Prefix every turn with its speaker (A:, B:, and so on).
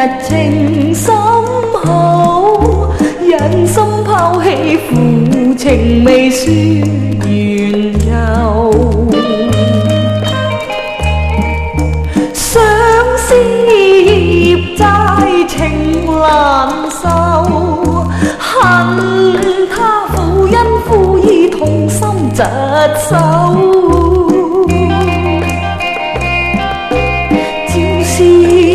A: 情深厚，忍心抛弃负情未说缘由。相思孽债情难受，恨他负因负义痛心疾首。